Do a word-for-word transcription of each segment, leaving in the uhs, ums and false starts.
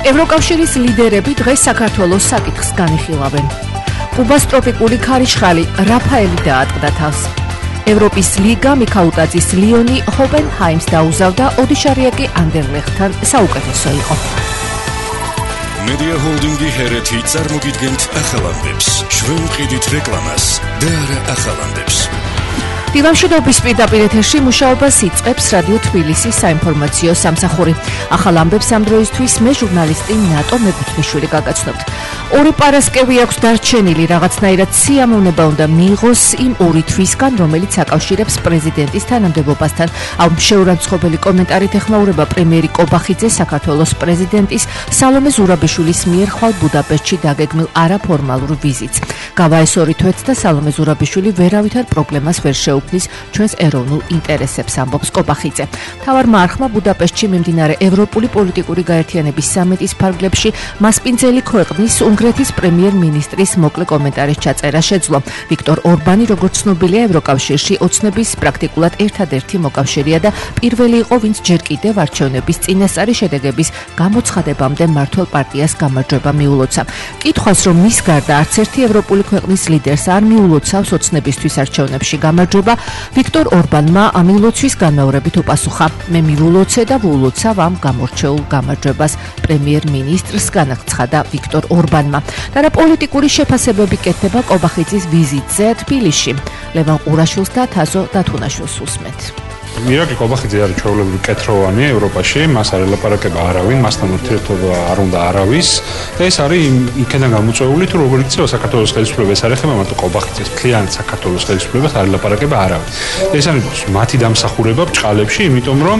ევროკავშირის ლიდერები დღეს საქართველოს საკითხს განიხილავენ. კუბას ტროპიკული ქარიშხალი რაფაელი დაატყდა თავს. ევროპის ლიგა მიქაუტაძის ლიონი ჰოპენჰაიმს დაუზავდა, ოდიშარია კი ანდერლეხტთან საუკეთესო იყო. Media Holdingi ჰერეთი წარმოგიდგენთ ახალამდებს. ჩვენ ვყიდით რეკლამას და არა ახალამდებს. დილამშვიდობის პირდაპირ ეთერში მუშაობას იწყებს რადიო თბილისის საინფორმაციო სამსახური. ახალ ამბებს ამ დროისთვის მე ჟურნალისტი ნატო მეკუთვნიშვილი გაგაცნობთ. ორი პარასკევი აქვს დარჩენილი, რაღაცნაირად სიამოვნება უნდა მიიღოს იმ ორი თვისგან, რომელიც აკავშირებს პრეზიდენტის თანამდებობასთან. ამ შეურაცხყოფელი კომენტარით ეხმაურება პრემიერი კობახიძე საქართველოს პრეზიდენტის სალომე ზურაბიშვილის მიერ ხვალ ბუდაპეშტში დაგეგმილ არაფორმალურ ვიზიტს. გავა ეს ორი თვეც და სალომე ზურაბიშვილი ვერავითარ პრობლემას ვერ შეუქმნის ჩვენს ეროვნულ ინტერესებს, ამბობს კობახიძე. მთავარმა არხმა ბუდაპეშტში მიმდინარე ევროპული პოლიტიკური გაერთიანების სამიტის ფარგლებში მასპინძელი ქვეყნის უნგრეთის პრემიერ-მინისტრის მოკლე კომენტარის ჩაწერა შეძლო. ვიქტორ ორბანი, როგორც ცნობილია, ევროკავშირში ოცნების პრაქტიკულად ერთადერთი მოკავშირეა და პირველი იყო, ვინც ჯერ კიდევ არჩევნების წინასწარი შედეგების გამოცხადებამდე მმართველ პარტიას გამარჯვება მიულოცა. კითხვას, რომ მის გარდა არც ერთი ევროპული ქვეყნის ლიდერს არ მიულოცავს ოცნებისთვის არჩევნებში გამარჯვება, ვიქტორ ორბანმა ამ ილოცვის განმეორებით უპასუხა. მე მივულოცე და ვულოცავ ამ გამორჩეულ გამარჯვებას, პრემიერ-მინისტრს განაცხადა ვიქტორ ორბანმა. და რა პოლიტიკური შეფასებები კეთდება კობახიძის ვიზიტზე თბილისში. ლევან ყურაშვილს და თაზო დათუნაშვილს უსმენთ. მირაკლი კობახიძე არის ჩვეულებრივი კეთროვანი ევროპაში, მას არ ელაპარაკება არავინ, მასთან ურთიერთობა არ უნდა არავის და ეს არის იქიდან გამოწვეული, თუ როგორ იქცევა საქართველოს ხელისუფლება, ეს არ ეხება მარტო კობახიძეს, მთლიანად საქართველოს ხელისუფლებას არ ელაპარაკება არავინ. ეს არის მათი დამსახურება ბჭყალებში, იმიტომ რომ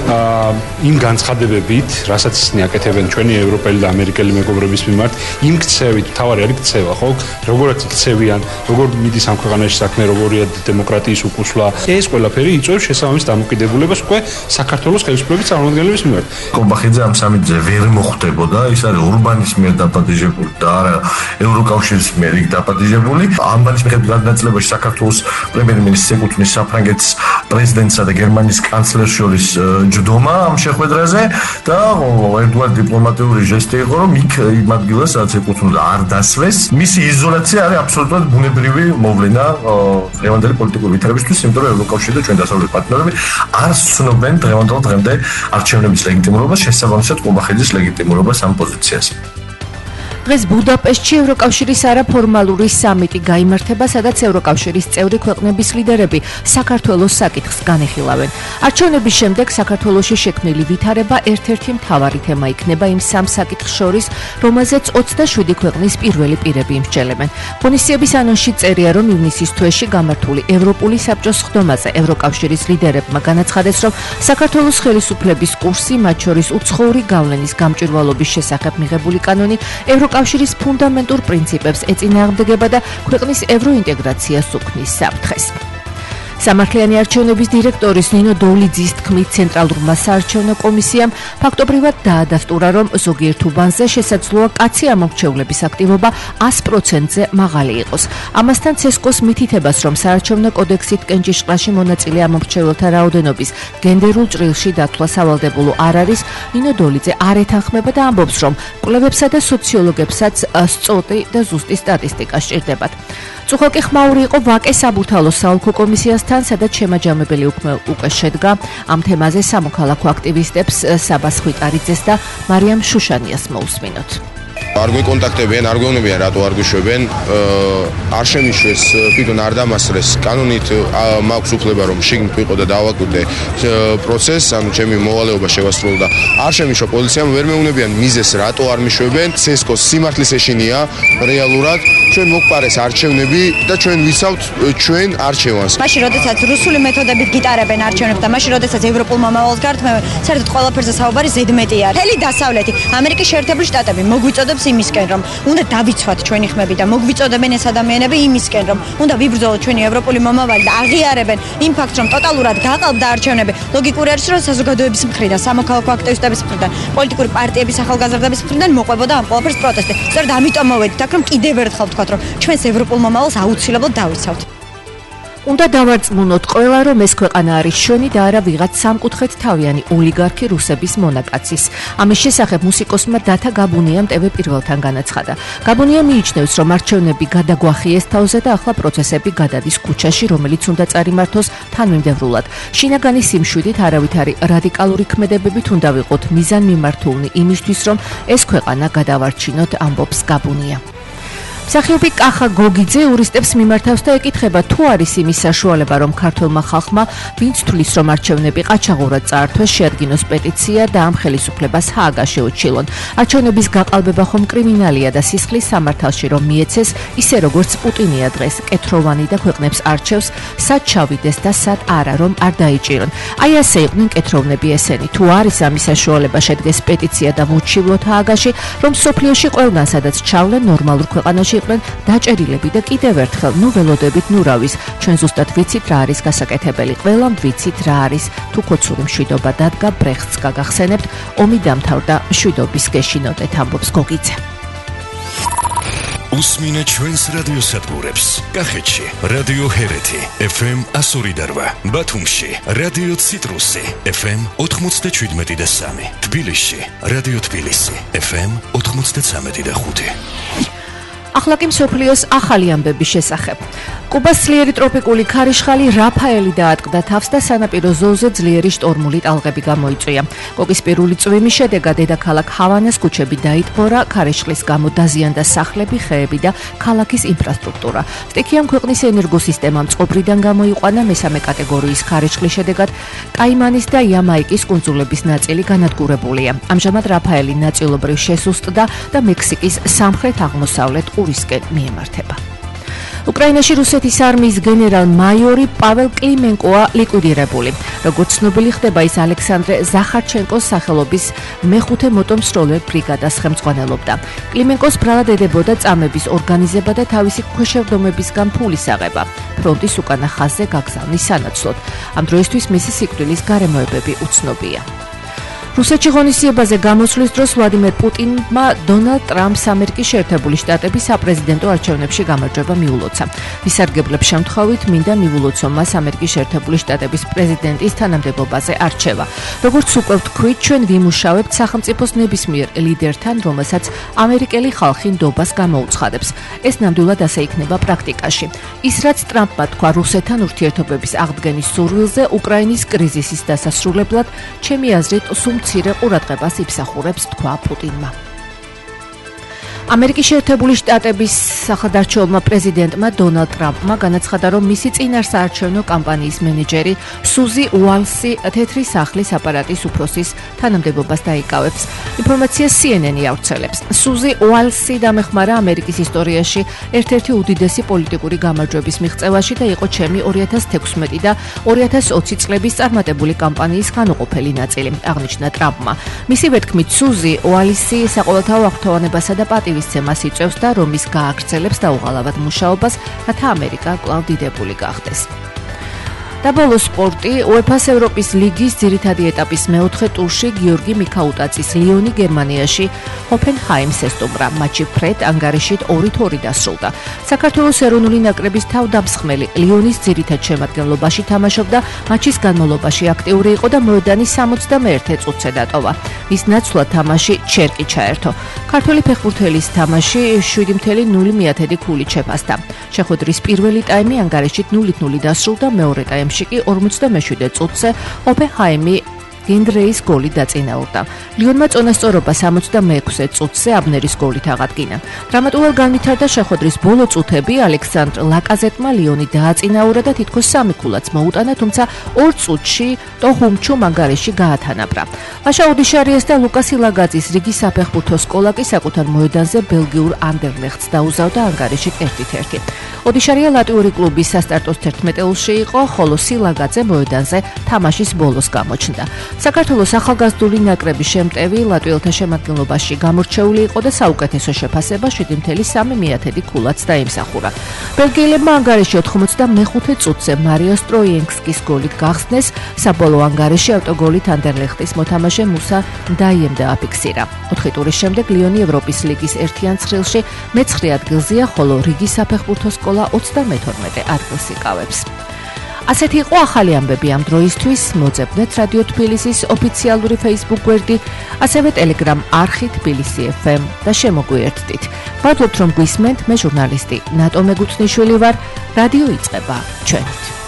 იმ განცხადებებით, რასაც ისინი აკეთებენ ჩვენი ევროპელი და ამერიკელი მეგობრების მიმართ, იმ ქცევით, თავარი არის ქცევა, ხო? როგორაც იქცევიან, როგორ მიდის ამ ქვეყანაში საქმე, როგორია დემოკრატიის უკუსვლა, ეს ყველაფერი იწვევს შესაბამის დამოკიდებულებას უკვე საქართველოს ხელისუფლების წარმომადგენლების მიმართ. კობახიძე ამ სამიტზე ვერ მოხვდებოდა, ის არის ურბანის მიერ დაპატიჟებული და არა ევროკავშირის მიერ იქ დაპატიჟებული. ამბანის მიხედვით გადაწყვეტილებაში საქართველოს პრემიერ-მინისტრს ეკუთვნის საფრანგეთის პრეზიდენტსა და გერმანიის კანცლერს შორის ჯდომა ამ შეხვედრაზე და ერთგვარი დიპლომატიური ჟესტი იყო, რომ იქ იმ ადგილას რაც ეკუთვნოდა არ დასვეს. მისი იზოლაცია არის აბსოლუტურად ბუნებრივი მოვლენა დღევანდელი პოლიტიკური ვითარებისთვის, იმიტომ რომ ევროკავშირი და ჩვენ დასავლეთ პარტნიორები არ ცნობენ დღევანდელ დღემდე არჩევნების ლეგიტიმურობას, შესაბამისად კობახიძის ლეგიტიმურობას ამ პოზიციაზე. დღეს ბუდაპეშტში ევროკავშირის არაფორმალური სამიტი გაიმართება, სადაც ევროკავშირის წევრი ქვეყნების ლიდერები საქართველოს საკითხს განეხილავენ. არჩევნების შემდეგ საქართველოში შექმნილი ვითარება ერთ-ერთი მთავარი თემა იქნება იმ სამ საკითხს შორის, რომელზეც ოცდაშვიდი ქვეყნის პირველი პირები იმსჯელებენ. ღონისძიების ანონსში წერია, რომ ივნისის თვეში გამართული ევროპული საბჭოს სხდომაზე ევროკავშირის ლიდერებმა განაცხადეს, რომ საქართველოს ხელისუფლების კურსი, მათ შორის უცხოური გავლენის გამჭვირვალობის შესახებ მიღებული კანონი ევროკავშირის ფუნდამენტურ პრინციპებს ეწინააღმდეგება და ქვეყნის ევროინტეგრაციას უქმნის საფრთხეს. სამართლიანი არჩევნების დირექტორის ნინო დოლიძის თქმით, ცენტრალურმა საარჩევნო კომისიამ ფაქტობრივად დაადასტურა, რომ ზოგიერთ უბანზე შესაძლოა კაცი ამორჩევლების აქტივობა ას პროცენტზე მაღალი იყოს. ამასთან ცესკოს მითითებას, რომ საარჩევნო კოდექსით კენჭისყრაში მონაწილე ამორჩევლთა რაოდენობის გენდერულ ჭრილში დათვლა სავალდებულო არ არის, ნინო დოლიძე არ ეთანხმება და ამბობს, რომ კვლევებსა და სოციოლოგებსაც სწორი და ზუსტი სტატისტიკა სჭირდებათ. წუხალკი ხმაური იყო ვაკე საბურთალოს საოლქო კომისიასთან, სადაც შემაჯამებელი უკვე შედგა. ამ თემაზე სამოქალაქო აქტივისტებს საბას ხვიტარიძეს და მარიამ შუშანიას მოусმინოთ. არ გვეკონტაქტებიან, არ გვეუბნებიან, რატო არ გვიშვებენ, არ შემიშვეს, თვითონ არ დამასწრეს. კანონით მაქვს უფლება, რომ შიგნით ვიყო და დავაკვირდე პროცესს, ანუ ჩემი მოვალეობა შევასრულო და არ შემიშვა პოლიციამ, ვერ მეუბნებიან მიზეს, რატო არ მიშვებენ. ცესკოს სიმართლის ეშინია რეალურად. ჩვენ მოგვყარეს არჩევნები და ჩვენ ვიცავთ ჩვენ არჩევანს. მაშინ, როდესაც რუსული მეთოდებით გიტარებენ არჩევნებს და მაშინ, როდესაც ევროპულ მომავალს გართმევენ, საერთოდ ყველაფერზე საუბარი ზედმეტი არის. მთელი დასავლეთი, ამერიკის შეერთებული შტატები მოგვიწოდებს იმისკენ, რომ უნდა დავიცვათ ჩვენი ხმები და მოგვიწოდებენ ეს ადამიანები იმისკენ, რომ უნდა ვიბრძოლოთ ჩვენი ევროპული მომავალი და აღიარებენ იმ ფაქტს, რომ ტოტალურად გაყალბდა არჩევნები. ლოგიკური არის, რომ საზოგადოების მხრიდან, სამოქალაქო აქტივისტების მხრიდან, პოლიტიკური პარტიების ახალგაზრდების მხრიდან მოყვებოდა ამ ყველაფერს პროტესტი. სწორედ ამიტომ მოვედით აქ, რომ კიდევ ერთხელ ვთქვათ, რომ ჩვენს ევროპულ მომავალს აუცილებლად დავიცავთ. უნდა დავარწმუნოთ ყველა, რომ ეს ქვეყანა არის ჩვენი და არა ვიღაც სამკუთხედ თავიანი ოლიგარქი რუსების მონაკაცის. ამის შესახებ მუსიკოსმა დათა გაბუნიამ ტევ პირველთან განაცხადა. გაბუნია მიიჩნევს, რომ არჩევნები გადაგვახიეს თავზე და ახლა პროცესები გადადის ქუჩაში, რომელიც უნდა წარიმართოს თანმიმდევრულად. შინაგანი სიმშვიდით არავითარი რადიკალური ქმედებებით უნდა ვიყოთ მიზანმიმართულნი იმისთვის, რომ ეს ქვეყანა გადავარჩინოთ, ამბობს გაბუნია. მსახიობი კახა გოგიძე იურისტებს მიმართავს და ეკითხება, თუ არის იმის საშუალება, რომ ქართულმა ხალხმა, ვინც თვლის, რომ არჩევნები ყაჩაღურად წაართვეს, შეადგინოს პეტიცია და ამ ხელისუფლებას ჰააგაში უჩილონ. არჩევნების გაყალბება ხომ კრიმინალია და სისხლის სამართალში რომ მიეცეს, ისე როგორც პუტინია დღეს, კეთროვანი და ქვეყნებს არჩევს, სად ჩავიდეს და სად არა, რომ არ დაიჭირონ. აი ასე იყვნენ კეთროვნები ესენი. თუ არის ამის საშუალება, შედგეს პეტიცია და ვუჩივლოთ ჰააგაში, რომ სოფლიოში ყველგან სადაც ჩავლენ ნორმალურ ქვეყანაში იყვნენ დაჭერილები და კიდევ ერთხელ ნუ ველოდებით ნუ რავის. ჩვენ ზუსტად ვიცით რა არის გასაკეთებელი. ყველამ ვიცით რა არის. თუ ქოცური მშვიდობა დადგა, ბრეხტს გაგახსენებთ, ომი დამთავრდა, მშვიდობის გეშინოდეთ, ამბობს გოგიძე. უსმინე ჩვენს რადიოსადგურებს. კახეთში რადიო ჰერეთი ეფ ემ one oh eight, ბათუმში რადიო ციტრუსი ეფ ემ ninety-seven და three, თბილისში რადიო თბილისი ეფ ემ ninety-three და five. ახლა კი მსოფლიოს ახალი ამბების შესახებ. კუბას ძლიერი ტროპიკული ქარიშხალი რაფაელი დაატყდა თავს და სანაპირო ზოლზე ძლიერი შტორმული ტალღები გამოიწვია. კოკისპირული წვიმის შედეგად დედაქალაქ ჰავანას ქუჩები დაიტბორა, ქარიშხლის გამო დაზიანდა სახლები, ხეები და ქალაქის ინფრასტრუქტურა. სტიქიამ ქვეყნის ენერგოსისტემამ წყობრიდან გამოიყვანა მესამე კატეგორიის ქარიშხლის შედეგად კაიმანის და იამაიკის კუნძულების ნაწილი განადგურებულია. ამჟამად რაფაელი ნაწილობრივ შესუსტდა და მექსიკის სამხრეთ-აღმოსავლეთ ყურისკენ მიემართება. უკრაინაში რუსეთის არმიის გენერალ-მაიორი პაվել კლიმენკოა ლიკვიდირებული. როგორც ცნობილი ხდება, ის ალექსანდრე ზახარჩენკოს სახელობის მეხუთე მოტომსროლე ბრიგადას ხელმძღვანელობდა. კლიმენკოს ბრალად ედებოდა წამების ორგანიზება და თავისი ქვეშევრდომებისგან ფულის აღება. ფრონტის უკანა ხაზზე გაგზავნის სანაცვლოდ. ამ დროისთვის მისი სიკვდილის გარემოებები უცნობია. რუსეთში ღონისძიებაზე გამოსვლის დროს ვლადიმერ პუტინმა დონალდ ტრამპს ამერიკის შეერთებული შტატების საპრეზიდენტო არჩევნებში გამარჯვება მიულოცა. ვისარგებლებ შემთხვევით მინდა მივულოცო მას ამერიკის შეერთებული შტატების პრეზიდენტის თანამდებობაზე არჩევა. როგორც უკვე ვთქვით, ჩვენ ვიმუშავებთ სახელმწიფოს ნებისმიერ ლიდერთან, რომელსაც ამერიკელი ხალხი ნდობას გამოუცხადებს. ეს ნამდვილად ასე იქნება პრაქტიკაში. ის რაც ტრამპმა თქვა რუსეთთან ურთიერთობების აღდგენის სურვილზე უკრაინის კრიზისის დასასრულებლად, ჩემი აზრით სულ მცირე ყურადღებას იფსახურებს, თქვა პუტინმა. ამერიკის შეერთებული შტატების სახელმწიფო პრეზიდენტმა დონალდ ტრამპმა განაცხადა, რომ მისი წინარსაარჩევნო კამპანიის მენეჯერი სუზი უალსი თეთრი სახლის აპარატის უფროსის თანამდებობას დაიკავებს. ინფორმაციას სი ენ ენი ავრცელებს. სუზი უალსი დამეხმარა ამერიკის ისტორიაში ერთ-ერთი უდიდესი პოლიტიკური გამარჯვების მიღწევაში და იყო ჩემი ორი ათას თექვსმეტი და ორი ათას ოცი წლების წარმატებული კამპანიის განუყოფელი ნაწილი, აღნიშნა ტრამპმა. მისივე თქმით, სუზი უალსი საყოველთაო აღფრთოვანებასა და პატივისცემას ცემას იწევს და რომ ის გააგრძელებს დაუღალავად მუშაობას, რათა ამერიკა კვლავ დიდებული გახდეს. და ბოლო სპორტი, უეფა-ს ევროპის ლიგის ძირითადი ეტაპის მეოთხე ტურში გიორგი მიქაუტაცის ლიონი გერმანიაში ჰოფენჰაიმს ესტუმრა. მატჩი ფრედ ანგარიშით ორი ორი დასრულდა. საქართველოს ეროვნული ნაკრების თავდამსხმელი ლიონის ძირითად შემადგენლობაში თამაშობდა, მატჩის განმავლობაში აქტიური იყო და მოედანი სამოცდამეერთე წუთზე დატოვა. მის ნაცვლად თამაში ჩერკი ჩაერთო. ქართველი ფეხბურთელის თამაში შვიდი нуль ნული ქულით შეფასდა. შეხვედრის პირველი ტაიმი ანგარიშით ნული ნული დასრულდა, მეორე ტაიმი კი ორმოცდამეშვიდე წუთზე ჰოფენჰაიმი გენდრეის გოლი დაწინაურდა. ლიონმა წონასწორობა სამოცდამეექვსე წუთზე აბნერის გოლით აღადგინა. დრამატულად განვითარდა შეხვედრის ბოლო წუთები, ალექსანდრ ლაკაზეტმა ლიონი დააწინაურა და თითქოს სამი ქულაც მოუტანა, თუმცა ორ წუთში ტოჰუმჩუ ანგარიში გაათანაბრა. ვაშა უდიშარიეს და ლუკას ილაგაძის რიგი საფეხბურთო სკოლა კი საკუთარ მოედანზე ბელგიურ ანდერლეხტს დაუზავდა ანგარიშით ერთ ერთი. ოდიშარია ლატვიური კლუბის სასტარტო თერთმეტეულში იყო, ხოლო სილაგაძე მოედანზე თამაშის ბოლოს გამოჩნდა. საქართველოს ახალგაზრდული ნაკრების შემტევი ლატვიელთა შემადგენლობაში გამორჩეული იყო და საუკეთესო შეფასება შვიდი нуль სამი ქულაც დაიმსახურა. ბელგიელებმა ანგარიში ოთხმოცდამეხუთე წუთზე მარიო სტროიენსკის გოლით გახსნეს, საბოლოო ანგარიში ავტოგოლით ანდერლეხტის მოთამაშე მუსა დაიემ დააფიქსირა. ოთხი ტურის შემდეგ ლიონი ევროპის ლიგის ერთიან ცხრილში მეცხრე ადგილზეა, ხოლო რიგის საფეხბურთო სკოლა ოცდამეთორმეტე ადგილს იკავებს. ასეთი იყო ახალი ამბები ამ დროისთვის. მოძებნეთ რადიო თბილისის ოფიციალური Facebook გვერდი, ასევე Telegram არხი თბილისი ეფ ემ და შემოგვიერთდით. მადლობთ რომ გვისმენთ, მე ჟურნალისტი ნატო მეგუთნიშვილი ვარ. რადიო იწყება ჩვენით.